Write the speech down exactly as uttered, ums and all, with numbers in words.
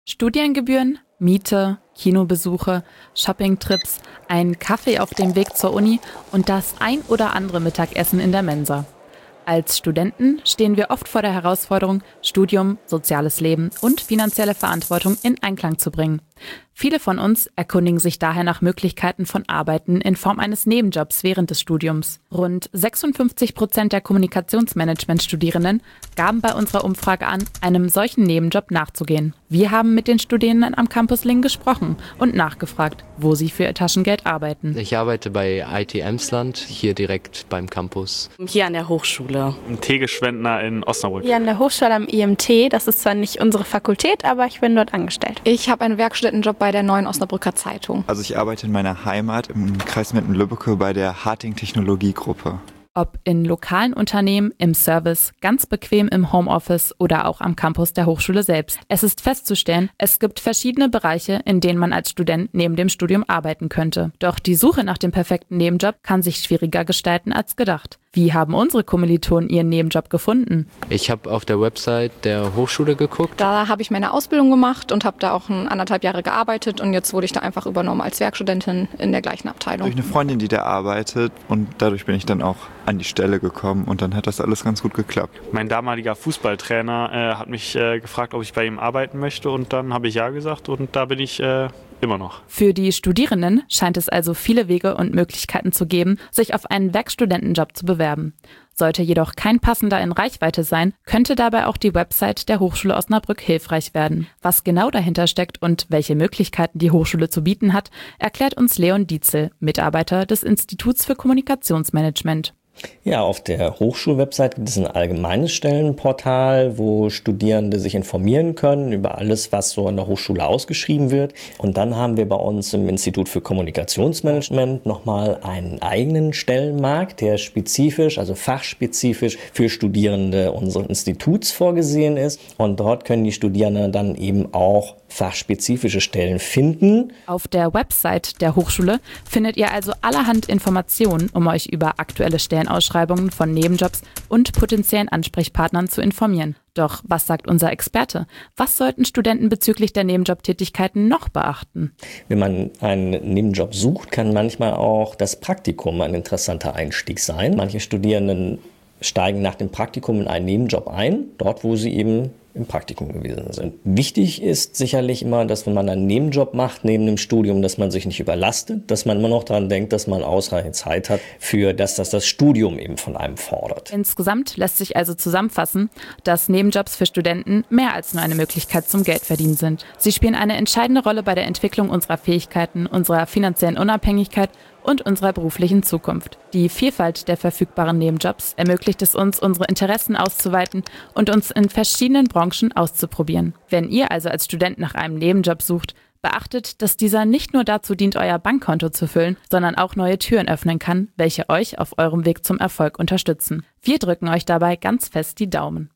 Studiengebühren, Miete, Kinobesuche, Shoppingtrips, ein Kaffee auf dem Weg zur Uni und das ein oder andere Mittagessen in der Mensa. Als Studenten stehen wir oft vor der Herausforderung, Studium, soziales Leben und finanzielle Verantwortung in Einklang zu bringen. Viele von uns erkundigen sich daher nach Möglichkeiten von Arbeiten in Form eines Nebenjobs während des Studiums. Rund sechsundfünfzig Prozent der Kommunikationsmanagement-Studierenden gaben bei unserer Umfrage an, einem solchen Nebenjob nachzugehen. Wir haben mit den Studierenden am Campus Lingen gesprochen und nachgefragt, wo sie für ihr Taschengeld arbeiten. Ich arbeite bei I T Emsland, hier direkt beim Campus. Hier an der Hochschule. Ein Teegeschwendner in Osnabrück. Hier an der Hochschule am I M T, das ist zwar nicht unsere Fakultät, aber ich bin dort angestellt. Ich habe einen Werkstättenjob bei der Neuen Osnabrücker Zeitung. Also ich arbeite in meiner Heimat im Kreis Metten-Lübbecke bei der Harting Technologiegruppe. Ob in lokalen Unternehmen, im Service, ganz bequem im Homeoffice oder auch am Campus der Hochschule selbst. Es ist festzustellen, es gibt verschiedene Bereiche, in denen man als Student neben dem Studium arbeiten könnte. Doch die Suche nach dem perfekten Nebenjob kann sich schwieriger gestalten als gedacht. Wie haben unsere Kommilitonen ihren Nebenjob gefunden? Ich habe auf der Website der Hochschule geguckt. Da habe ich meine Ausbildung gemacht und habe da auch ein, anderthalb Jahre gearbeitet und jetzt wurde ich da einfach übernommen als Werkstudentin in der gleichen Abteilung. Durch eine Freundin, die da arbeitet, und dadurch bin ich dann auch an die Stelle gekommen und dann hat das alles ganz gut geklappt. Mein damaliger Fußballtrainer äh, hat mich äh, gefragt, ob ich bei ihm arbeiten möchte und dann habe ich ja gesagt und da bin ich äh, immer noch. Für die Studierenden scheint es also viele Wege und Möglichkeiten zu geben, sich auf einen Werkstudentenjob zu bewerben. Sollte jedoch kein passender in Reichweite sein, könnte dabei auch die Website der Hochschule Osnabrück hilfreich werden. Was genau dahinter steckt und welche Möglichkeiten die Hochschule zu bieten hat, erklärt uns Leon Dietzel, Mitarbeiter des Instituts für Kommunikationsmanagement. Ja, auf der Hochschulwebsite gibt es ein allgemeines Stellenportal, wo Studierende sich informieren können über alles, was so an der Hochschule ausgeschrieben wird. Und dann haben wir bei uns im Institut für Kommunikationsmanagement nochmal einen eigenen Stellenmarkt, der spezifisch, also fachspezifisch für Studierende unseres Instituts vorgesehen ist. Und dort können die Studierenden dann eben auch fachspezifische Stellen finden. Auf der Website der Hochschule findet ihr also allerhand Informationen, um euch über aktuelle Stellenausschreibungen von Nebenjobs und potenziellen Ansprechpartnern zu informieren. Doch was sagt unser Experte? Was sollten Studenten bezüglich der Nebenjobtätigkeiten noch beachten? Wenn man einen Nebenjob sucht, kann manchmal auch das Praktikum ein interessanter Einstieg sein. Manche Studierenden steigen nach dem Praktikum in einen Nebenjob ein, dort wo sie eben im Praktikum gewesen sind. Wichtig ist sicherlich immer, dass wenn man einen Nebenjob macht neben dem Studium, dass man sich nicht überlastet, dass man immer noch daran denkt, dass man ausreichend Zeit hat für das, dass das Studium eben von einem fordert. Insgesamt lässt sich also zusammenfassen, dass Nebenjobs für Studenten mehr als nur eine Möglichkeit zum Geldverdienen sind. Sie spielen eine entscheidende Rolle bei der Entwicklung unserer Fähigkeiten, unserer finanziellen Unabhängigkeit und unserer beruflichen Zukunft. Die Vielfalt der verfügbaren Nebenjobs ermöglicht es uns, unsere Interessen auszuweiten und uns in verschiedenen Branchen auszuprobieren. Wenn ihr also als Student nach einem Nebenjob sucht, beachtet, dass dieser nicht nur dazu dient, euer Bankkonto zu füllen, sondern auch neue Türen öffnen kann, welche euch auf eurem Weg zum Erfolg unterstützen. Wir drücken euch dabei ganz fest die Daumen.